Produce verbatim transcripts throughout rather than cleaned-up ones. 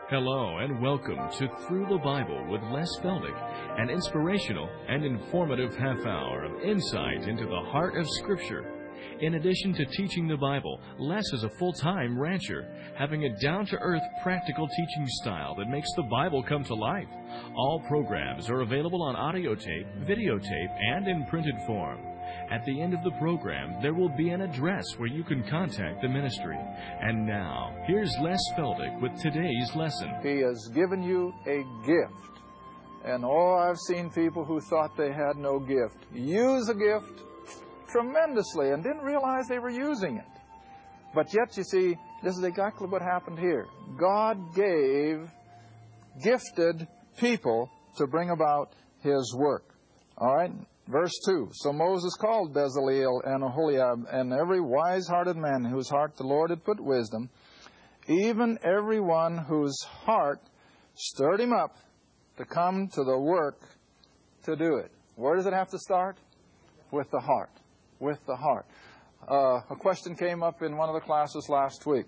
Hello and welcome to Through the Bible with Les Feldick, an inspirational and informative half hour of insight into the heart of Scripture. In addition to teaching the Bible, Les is a full-time rancher, having a down-to-earth practical teaching style that makes the Bible come to life. All programs are available on audio tape, videotape, and in printed form. At the end of the program, there will be an address where you can contact the ministry. And now, here's Les Feldick with today's lesson. He has given you a gift. And oh, I've seen people who thought they had no gift use a gift tremendously and didn't realize they were using it. But yet, you see, this is exactly what happened here. God gave gifted people to bring about His work. All right? Verse two, so Moses called Bezaleel and Aholiab and every wise-hearted man whose heart the Lord had put wisdom, even every one whose heart stirred him up to come to the work to do it. Where does it have to start? With the heart. With the heart. Uh, a question came up in one of the classes last week.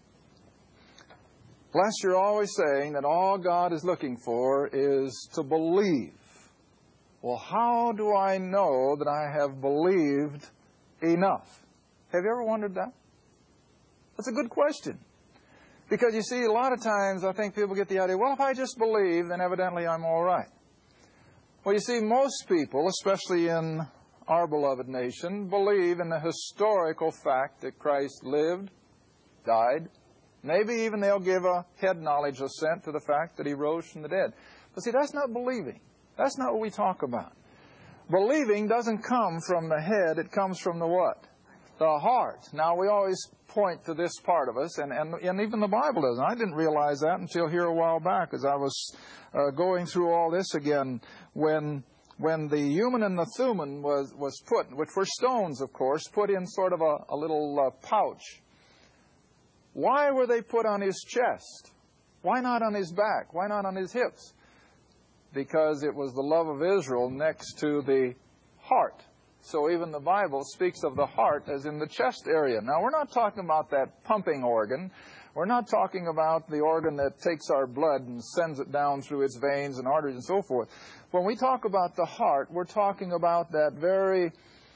Les, you're always saying that all God is looking for is to believe. Well, how do I know that I have believed enough? Have you ever wondered that? That's a good question. Because you see, a lot of times I think people get the idea, well, if I just believe, then evidently I'm all right. Well, you see, most people, especially in our beloved nation, believe in the historical fact that Christ lived, died. Maybe even they'll give a head knowledge assent to the fact that He rose from the dead. But see, that's not believing. That's not what we talk about. Believing doesn't come from the head. It comes from the what? The heart. Now, we always point to this part of us, and, and, and even the Bible doesn't. I didn't realize that until here a while back as I was uh, going through all this again. When when the Urim and the Thummim was, was put, which were stones, of course, put in sort of a, a little uh, pouch. Why were they put on His chest? Why not on His back? Why not on His hips? Because it was the love of Israel next to the heart. So even the Bible speaks of the heart as in the chest area. Now, we're not talking about that pumping organ. We're not talking about the organ that takes our blood and sends it down through its veins and arteries and so forth. When we talk about the heart, we're talking about that very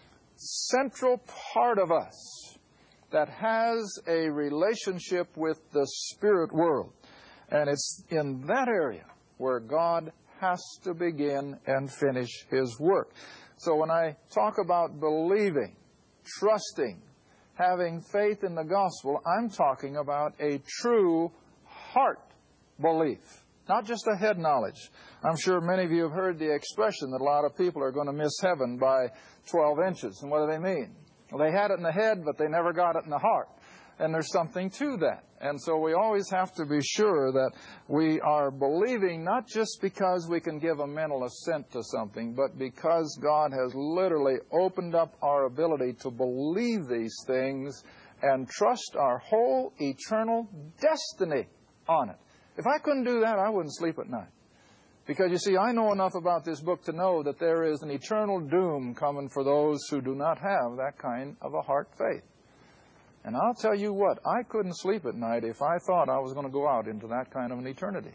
central part of us that has a relationship with the spirit world. And it's in that area where God has to begin and finish His work. So when I talk about believing, trusting, having faith in the gospel, I'm talking about a true heart belief, not just a head knowledge. I'm sure many of you have heard the expression that a lot of people are going to miss heaven by twelve inches. And what do they mean? Well, they had it in the head, but they never got it in the heart. And there's something to that. And so we always have to be sure that we are believing not just because we can give a mental assent to something, but because God has literally opened up our ability to believe these things and trust our whole eternal destiny on it. If I couldn't do that, I wouldn't sleep at night. Because, you see, I know enough about this book to know that there is an eternal doom coming for those who do not have that kind of a heart faith. And I'll tell you what, I couldn't sleep at night if I thought I was going to go out into that kind of an eternity.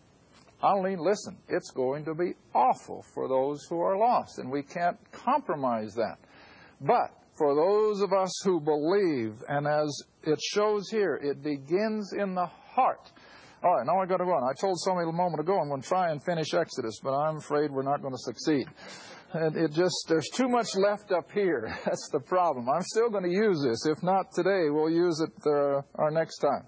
I mean, listen, it's going to be awful for those who are lost, and we can't compromise that. But for those of us who believe, and as it shows here, it begins in the heart. All right, now I've got to go on. I told somebody a moment ago I'm going to try and finish Exodus, but I'm afraid we're not going to succeed. And it just, there's too much left up here. That's the problem. I'm still going to use this. If not today, we'll use it uh, our next time.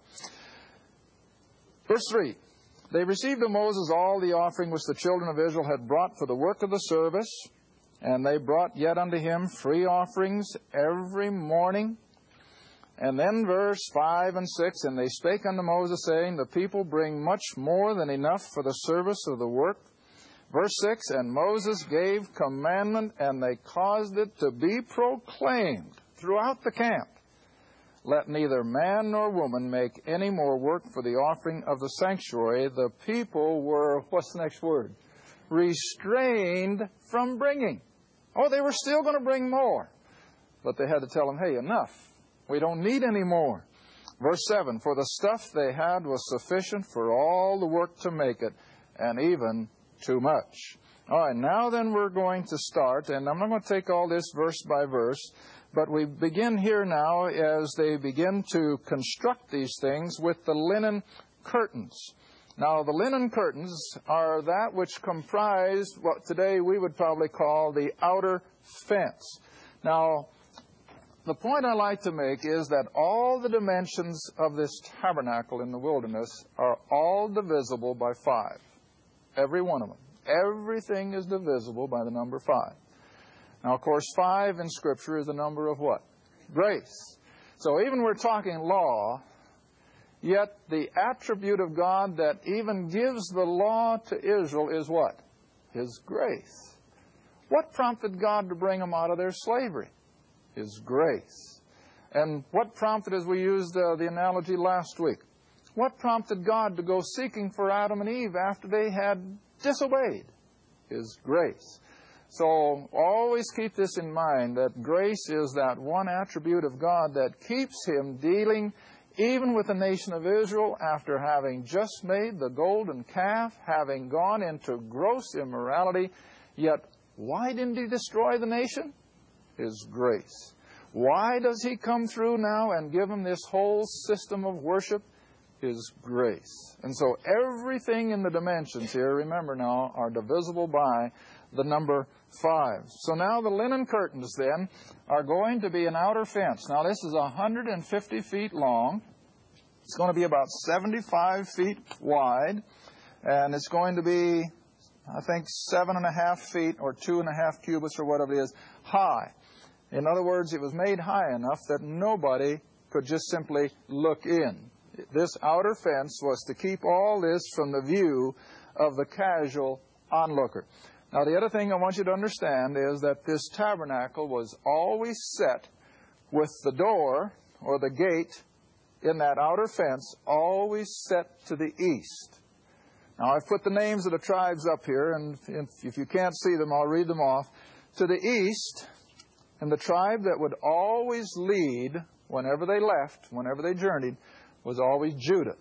Verse three. They received of Moses all the offering which the children of Israel had brought for the work of the service, and they brought yet unto him free offerings every morning. And then verse five and six, and they spake unto Moses, saying, the people bring much more than enough for the service of the work. Verse six, and Moses gave commandment, and they caused it to be proclaimed throughout the camp. Let neither man nor woman make any more work for the offering of the sanctuary. The people were, what's the next word? Restrained from bringing. Oh, they were still going to bring more. But they had to tell them, hey, enough. We don't need any more. Verse seven, for the stuff they had was sufficient for all the work to make it, and even too much. All right, now then we're going to start, and I'm not going to take all this verse by verse, but we begin here now as they begin to construct these things with the linen curtains. Now, the linen curtains are that which comprise what today we would probably call the outer fence. Now, the point I like to make is that all the dimensions of this tabernacle in the wilderness are all divisible by five. Every one of them. Everything is divisible by the number five. Now, of course, five in Scripture is the number of what? Grace. So even we're talking law, yet the attribute of God that even gives the law to Israel is what? His grace. What prompted God to bring them out of their slavery? His grace. And what prompted, as we used uh, the analogy last week, what prompted God to go seeking for Adam and Eve after they had disobeyed? His grace. So always keep this in mind, that grace is that one attribute of God that keeps Him dealing even with the nation of Israel after having just made the golden calf, having gone into gross immorality. Yet why didn't He destroy the nation? His grace. Why does He come through now and give them this whole system of worship? His grace. And so everything in the dimensions here, remember now, are divisible by the number five. So now the linen curtains then are going to be an outer fence. Now this is one hundred fifty feet long. It's going to be about seventy-five feet wide. And it's going to be, I think, seven and a half feet or two and a half cubits or whatever it is high. In other words, it was made high enough that nobody could just simply look in. This outer fence was to keep all this from the view of the casual onlooker. Now, the other thing I want you to understand is that this tabernacle was always set with the door or the gate in that outer fence always set to the east. Now, I've put the names of the tribes up here, and if you can't see them, I'll read them off. To the east, and the tribe that would always lead whenever they left, whenever they journeyed, was always Judah.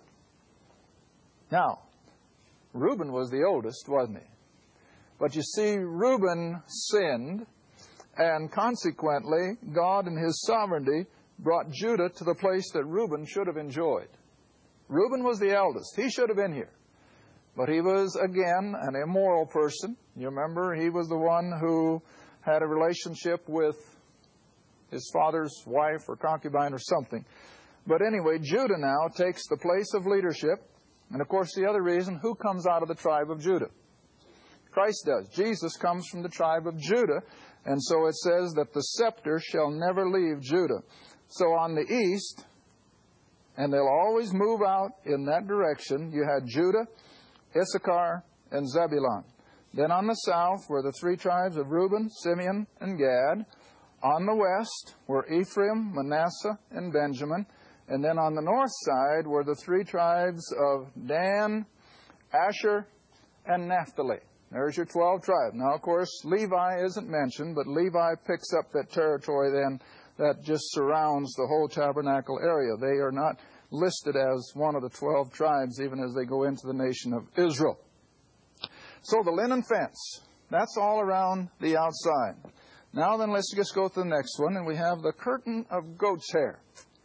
Now, Reuben was the oldest, wasn't he? But you see, Reuben sinned, and consequently, God in His sovereignty brought Judah to the place that Reuben should have enjoyed. Reuben was the eldest. He should have been here. But he was, again, an immoral person. You remember, he was the one who had a relationship with his father's wife or concubine or something. But anyway, Judah now takes the place of leadership. And of course, the other reason, who comes out of the tribe of Judah? Christ does. Jesus comes from the tribe of Judah. And so it says that the scepter shall never leave Judah. So on the east, and they'll always move out in that direction, you had Judah, Issachar, and Zebulun. Then on the south were the three tribes of Reuben, Simeon, and Gad. On the west were Ephraim, Manasseh, and Benjamin. And then on the north side were the three tribes of Dan, Asher, and Naphtali. There's your twelve tribes. Now, of course, Levi isn't mentioned, but Levi picks up that territory then that just surrounds the whole tabernacle area. They are not listed as one of the twelve tribes, even as they go into the nation of Israel. So the linen fence, that's all around the outside. Now then, let's just go to the next one, and we have the curtain of goat's hair.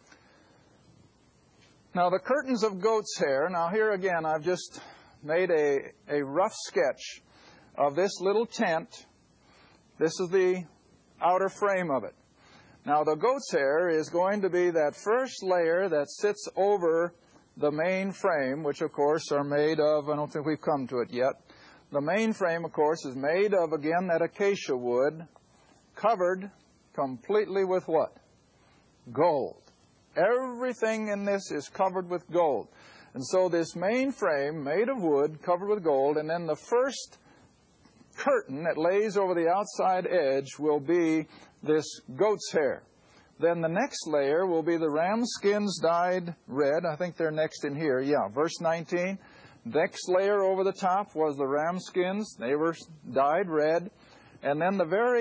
Now, the curtains of goat's hair, now here again, I've just made a, a rough sketch of this little tent. This is the outer frame of it. Now, the goat's hair is going to be that first layer that sits over the main frame, which, of course, are made of, I don't think we've come to it yet. The main frame, of course, is made of, again, that acacia wood, covered completely with what? Gold. Everything in this is covered with gold. And so this main frame, made of wood, covered with gold, and then the first curtain that lays over the outside edge will be this goat's hair. Then the next layer will be the ram skins dyed red. I think they're next in here. Yeah, verse nineteen. Next layer over the top was the ram skins. They were dyed red. And then the very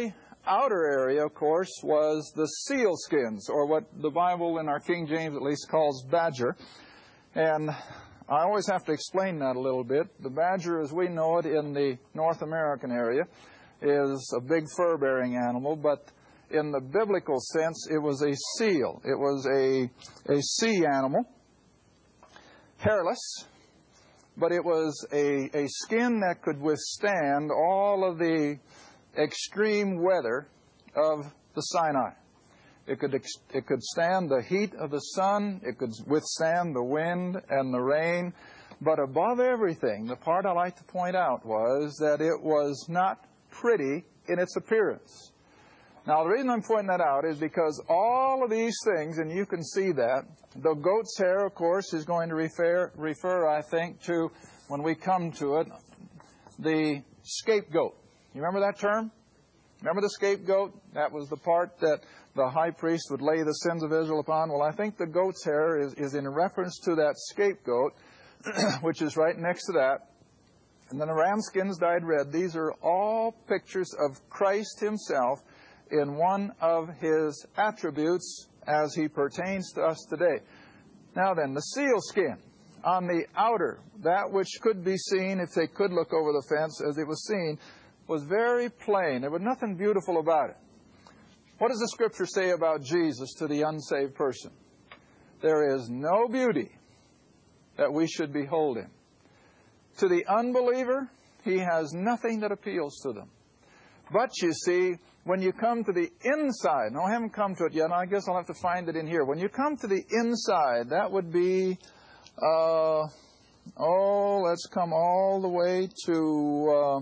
outer area, of course, was the seal skins, or what the Bible in our King James at least calls badger. And I always have to explain that a little bit. The badger, as we know it in the North American area, is a big fur-bearing animal, but in the biblical sense, it was a seal. It was a, a sea animal, hairless, but it was a, a skin that could withstand all of the extreme weather of the Sinai. It could, it could stand the heat of the sun. It could withstand the wind and the rain. But above everything, the part I like to point out was that it was not pretty in its appearance. Now, the reason I'm pointing that out is because all of these things, and you can see that, the goat's hair, of course, is going to refer, refer, I think, to, when we come to it, the scapegoat. You remember that term? Remember the scapegoat? That was the part that the high priest would lay the sins of Israel upon. Well, I think the goat's hair is, is in reference to that scapegoat, which is right next to that. And then the ram skins dyed red. These are all pictures of Christ himself in one of his attributes as he pertains to us today. Now then, the seal skin on the outer, that which could be seen if they could look over the fence as it was seen, was very plain. There was nothing beautiful about it. What does the Scripture say about Jesus to the unsaved person? There is no beauty that we should behold him. To the unbeliever, he has nothing that appeals to them. But you see, when you come to the inside, no, I haven't come to it yet, and I guess I'll have to find it in here. When you come to the inside, that would be, uh, oh, let's come all the way to, uh,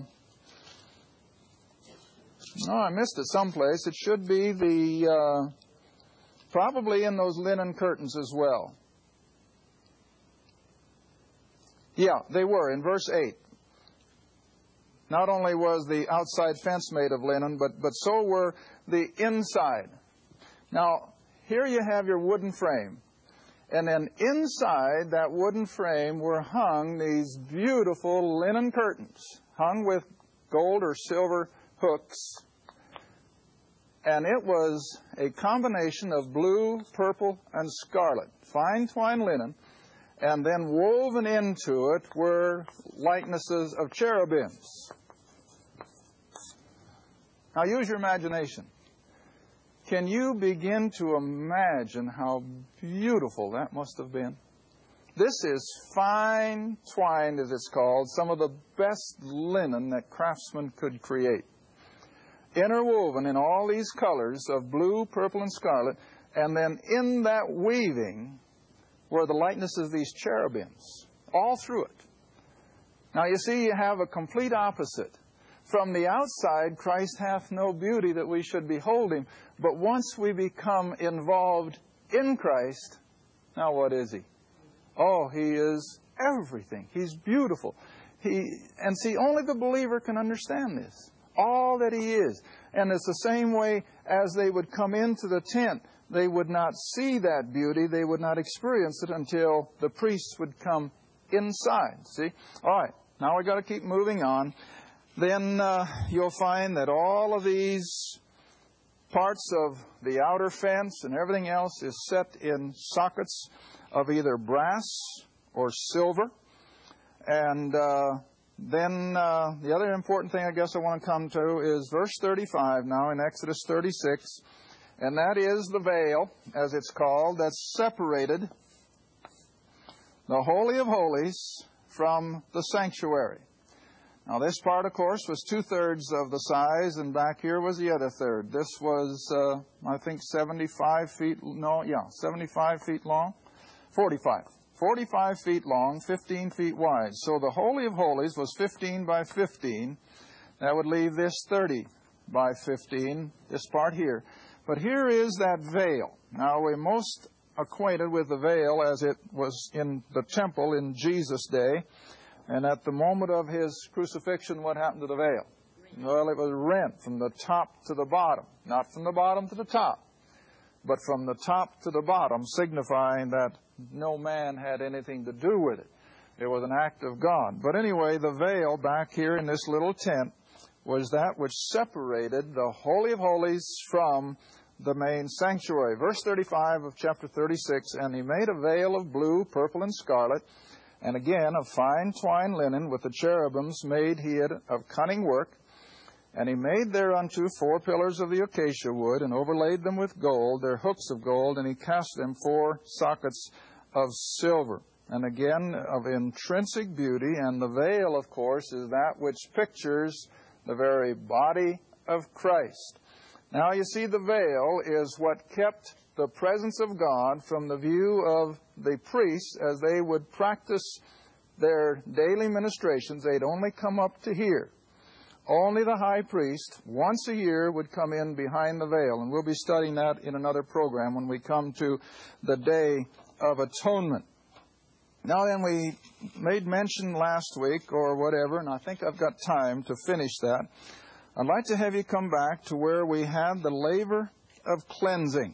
no, I missed it someplace. It should be the, uh, probably in those linen curtains as well. Yeah, they were, in verse eight. Not only was the outside fence made of linen, but, but so were the inside. Now, here you have your wooden frame. And then inside that wooden frame were hung these beautiful linen curtains, hung with gold or silver hooks. And it was a combination of blue, purple, and scarlet, fine twined linen. And then woven into it were likenesses of cherubims. Now use your imagination. Can you begin to imagine how beautiful that must have been? This is fine twined, as it's called, some of the best linen that craftsmen could create. Interwoven in all these colors of blue, purple, and scarlet, and then in that weaving were the likenesses of these cherubims, all through it. Now you see, you have a complete opposite. From the outside, Christ hath no beauty that we should behold him. But once we become involved in Christ, now what is he? Oh, he is everything. He's beautiful. He, and see, only the believer can understand this. All that he is. And it's the same way as they would come into the tent. They would not see that beauty. They would not experience it until the priests would come inside. See? All right. Now we've got to keep moving on. Then uh, you'll find that all of these parts of the outer fence and everything else is set in sockets of either brass or silver. And uh, then uh, the other important thing I guess I want to come to is verse thirty-five now in Exodus thirty-six. And that is the veil, as it's called, that separated the Holy of Holies from the sanctuary. Now, this part, of course, was two-thirds of the size, and back here was the other third. This was, uh, I think, seventy-five feet, no, yeah, seventy-five feet long, forty-five. forty-five feet long, fifteen feet wide. So the Holy of Holies was fifteen by fifteen. That would leave this thirty by fifteen, this part here. But here is that veil. Now, we're most acquainted with the veil as it was in the temple in Jesus' day. And at the moment of his crucifixion, what happened to the veil? Well, it was rent from the top to the bottom. Not from the bottom to the top, but from the top to the bottom, signifying that no man had anything to do with it. It was an act of God. But anyway, the veil back here in this little tent was that which separated the Holy of Holies from the main sanctuary. Verse thirty-five of chapter thirty-six, and he made a veil of blue, purple, and scarlet, and again of fine twined linen, with the cherubims made he it of cunning work. And he made thereunto four pillars of the acacia wood, and overlaid them with gold, their hooks of gold, and he cast them four sockets of silver. And again, of intrinsic beauty, and the veil, of course, is that which pictures the very body of Christ. Now, you see, the veil is what kept the presence of God from the view of the priests as they would practice their daily ministrations. They'd only come up to here. Only the high priest, once a year, would come in behind the veil. And we'll be studying that in another program when we come to the Day of Atonement. Now then, we made mention last week or whatever, and I think I've got time to finish that. I'd like to have you come back to where we had the laver of cleansing.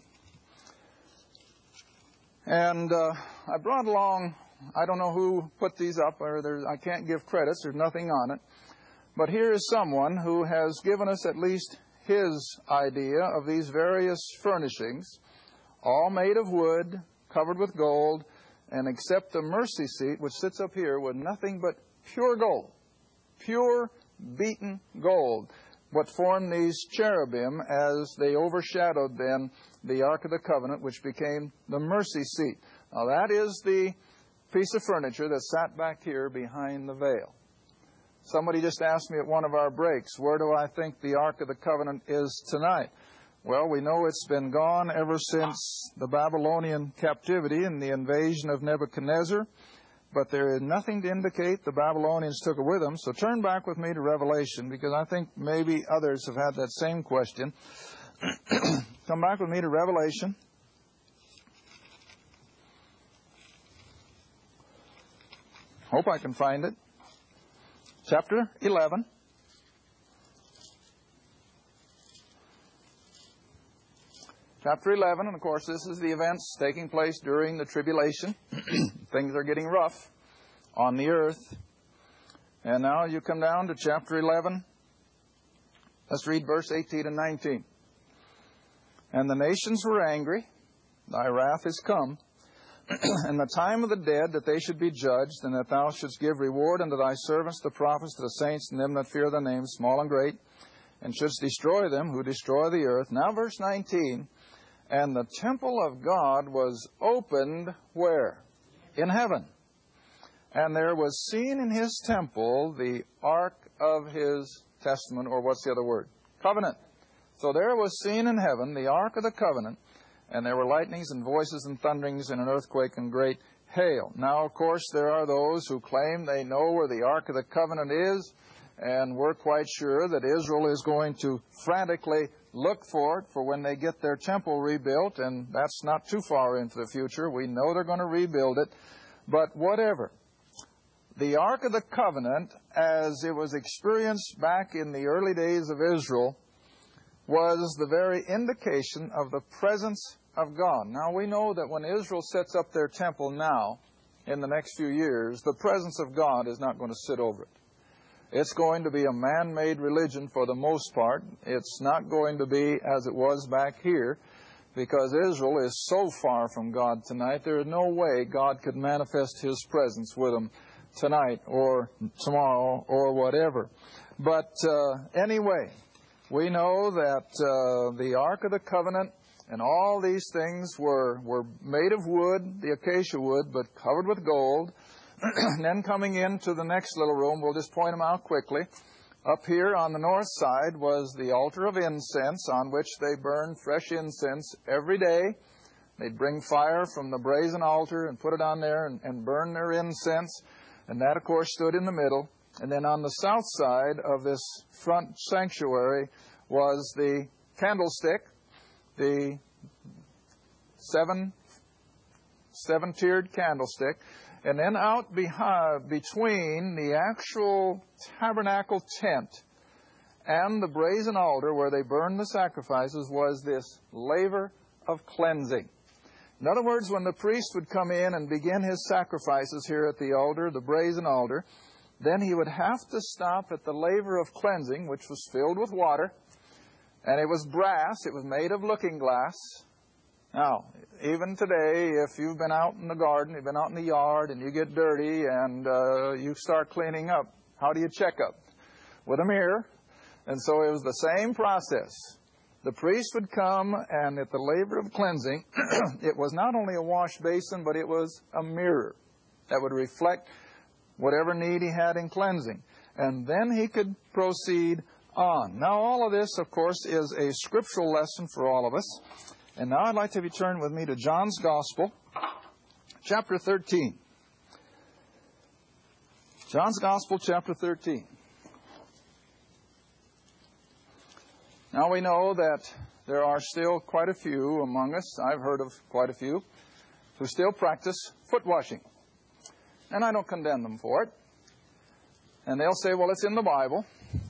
And uh, I brought along, I don't know who put these up, or there's, I can't give credits, there's nothing on it. But here is someone who has given us at least his idea of these various furnishings, all made of wood, covered with gold, and except the mercy seat, which sits up here, with nothing but pure gold, pure beaten gold, what formed these cherubim as they overshadowed then the Ark of the Covenant, which became the mercy seat. Now that is the piece of furniture that sat back here behind the veil. Somebody just asked me at one of our breaks, where do I think the Ark of the Covenant is tonight? Well, we know it's been gone ever since the Babylonian captivity and the invasion of Nebuchadnezzar, but there is nothing to indicate the Babylonians took it with them. So turn back with me to Revelation, because I think maybe others have had that same question. Come back with me to Revelation. Hope I can find it. Chapter eleven. Chapter eleven, and of course this is the events taking place during the tribulation. Things are getting rough on the earth. And now you come down to chapter eleven. Let's read verse eighteen and nineteen. And the nations were angry, thy wrath is come, and the time of the dead that they should be judged, and that thou shouldst give reward unto thy servants the prophets, to the saints, and them that fear thy name, small and great, and shouldst destroy them who destroy the earth. Now verse nineteen, and the temple of God was opened where? In heaven. And there was seen in his temple the ark of his testament, or what's the other word? Covenant. So there was seen in heaven the ark of the covenant, and there were lightnings and voices and thunderings and an earthquake and great hail. Now, of course, there are those who claim they know where the ark of the covenant is, and we're quite sure that Israel is going to frantically look for it for when they get their temple rebuilt, and that's not too far into the future. We know they're going to rebuild it. But whatever. The Ark of the Covenant, as it was experienced back in the early days of Israel, was the very indication of the presence of God. Now, we know that when Israel sets up their temple now, in the next few years, the presence of God is not going to sit over it. It's going to be a man-made religion for the most part. It's not going to be as it was back here, because Israel is so far from God tonight, there is no way God could manifest His presence with them tonight or tomorrow or whatever. But uh, anyway, we know that uh, the Ark of the Covenant and all these things were, were made of wood, the acacia wood, but covered with gold. And then coming into the next little room, we'll just point them out quickly. Up here on the north side was the altar of incense, on which they burned fresh incense every day. They'd bring fire from the brazen altar and put it on there and, and burn their incense. And that, of course, stood in the middle. And then on the south side of this front sanctuary was the candlestick, the seven, seven-tiered candlestick. And then out behind, between the actual tabernacle tent and the brazen altar where they burned the sacrifices was this laver of cleansing. In other words, when the priest would come in and begin his sacrifices here at the altar, the brazen altar, then he would have to stop at the laver of cleansing, which was filled with water, and it was brass. It was made of looking glass. Now, even today, if you've been out in the garden, you've been out in the yard, and you get dirty, and uh, you start cleaning up, how do you check up? With a mirror. And so it was the same process. The priest would come, and at the laver of cleansing, it was not only a wash basin, but it was a mirror that would reflect whatever need he had in cleansing. And then he could proceed on. Now, all of this, of course, is a scriptural lesson for all of us. And now I'd like to have you turn with me to John's Gospel, chapter thirteen. John's Gospel, chapter thirteen. Now we know that there are still quite a few among us, I've heard of quite a few, who still practice foot washing. And I don't condemn them for it. And they'll say, well, it's in the Bible.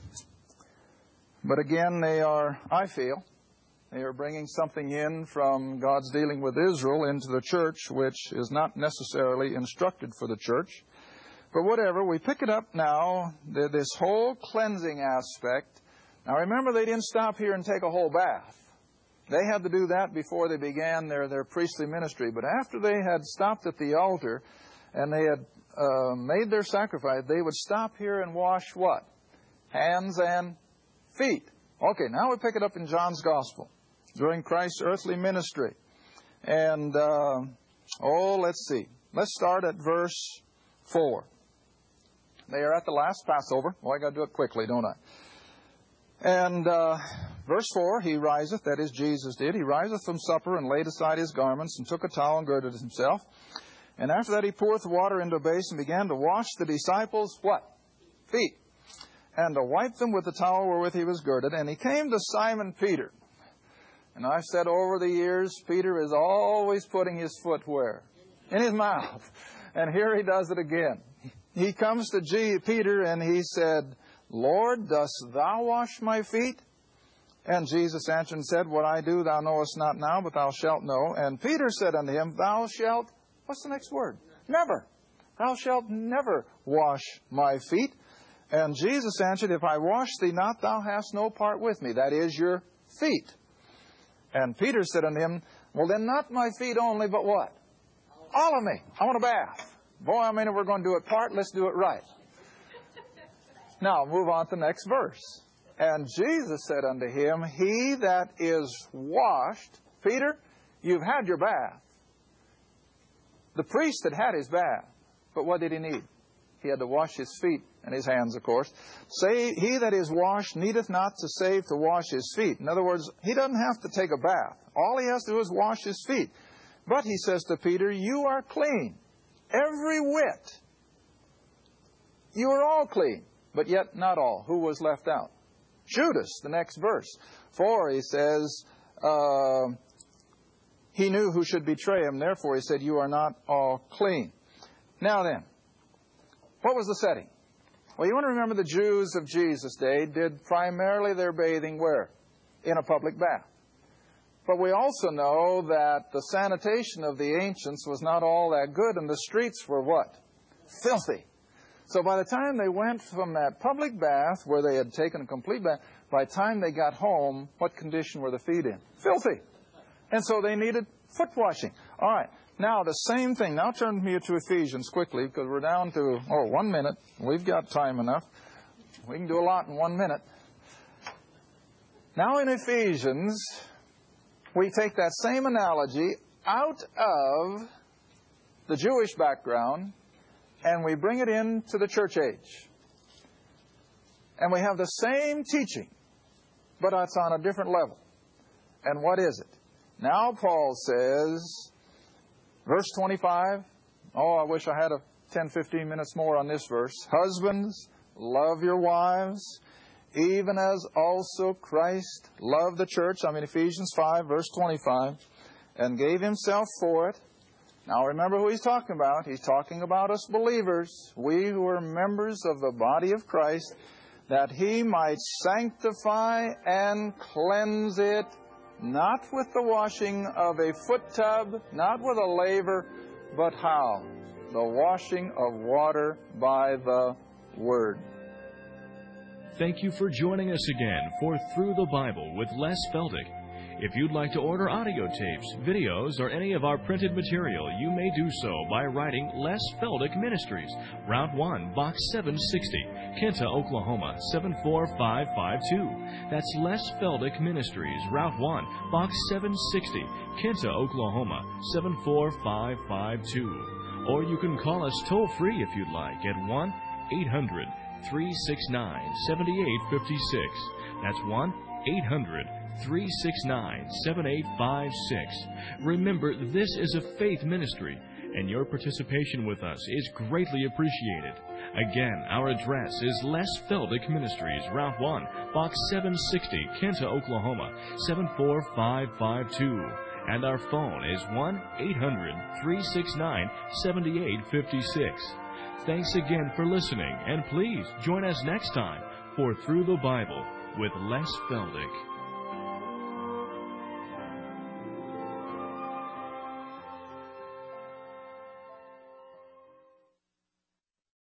But again, they are, I feel, they are bringing something in from God's dealing with Israel into the church, which is not necessarily instructed for the church. But whatever, we pick it up now, this whole cleansing aspect. Now remember, they didn't stop here and take a whole bath. They had to do that before they began their, their priestly ministry. But after they had stopped at the altar and they had uh, made their sacrifice, they would stop here and wash what? Hands and feet. Okay, now we pick it up in John's Gospel during Christ's earthly ministry. And, uh, oh, let's see. Let's start at verse four. They are at the last Passover. Oh, I got to do it quickly, don't I? And uh, verse four, he riseth, that is, Jesus did. He riseth from supper and laid aside his garments and took a towel and girded himself. And after that he poureth water into a basin and began to wash the disciples' what? Feet. And to wipe them with the towel wherewith he was girded. And he came to Simon Peter. And I've said over the years, Peter is always putting his foot where? In his mouth. And here he does it again. He comes to G- Peter and he said, Lord, dost thou wash my feet? And Jesus answered and said, What I do thou knowest not now, but thou shalt know. And Peter said unto him, Thou shalt, what's the next word? Never. Thou shalt never wash my feet. And Jesus answered, If I wash thee not, thou hast no part with me. That is, your feet. And Peter said unto him, Well, then not my feet only, but what? All of me. I want a bath. Boy, I mean, if we're going to do it part, let's do it right. Now, move on to the next verse. And Jesus said unto him, He that is washed, Peter, you've had your bath. The priest had had his bath. But what did he need? He had to wash his feet and his hands, of course. Say, he that is washed needeth not to save to wash his feet. In other words, he doesn't have to take a bath. All he has to do is wash his feet. But he says to Peter, You are clean, every whit. You are all clean, but yet not all. Who was left out? Judas, the next verse. For, he says, uh, he knew who should betray him. Therefore, he said, You are not all clean. Now then, what was the setting? Well, you want to remember the Jews of Jesus' day did primarily their bathing where? In a public bath. But we also know that the sanitation of the ancients was not all that good, and the streets were what? Filthy. So by the time they went from that public bath, where they had taken a complete bath, by the time they got home, what condition were the feet in? Filthy. And so they needed foot washing. All right. Now, the same thing. Now turn me to Ephesians quickly, because we're down to, oh, one minute. We've got time enough. We can do a lot in one minute. Now in Ephesians, we take that same analogy out of the Jewish background, and we bring it into the church age. And we have the same teaching, but it's on a different level. And what is it? Now Paul says, verse twenty-five, oh, I wish I had a ten, fifteen minutes more on this verse. Husbands, love your wives, even as also Christ loved the church. I mean, Ephesians five, verse twenty-five, and gave himself for it. Now remember who he's talking about. He's talking about us believers, we who are members of the body of Christ, that he might sanctify and cleanse it, not with the washing of a foot tub, not with a laver, but how? The washing of water by the Word. Thank you for joining us again for Through the Bible with Les Feldick. If you'd like to order audio tapes, videos, or any of our printed material, you may do so by writing Les Feldick Ministries, Route one, Box seven sixty, Kinta, Oklahoma, seven four five five two. That's Les Feldick Ministries, Route one, Box seven sixty, Kinta, Oklahoma, seven four five five two. Or you can call us toll-free if you'd like at one eight hundred three six nine seven eight five six. That's one eight hundred three six nine seven eight five six. Remember, this is a faith ministry, and your participation with us is greatly appreciated. Again, our address is Les Feldick Ministries, Route one, Box seven sixty, Kinta, Oklahoma, seven four five five two. And our phone is one eight hundred three six nine seven eight five six. Thanks again for listening, and please join us next time for Through the Bible with Les Feldick.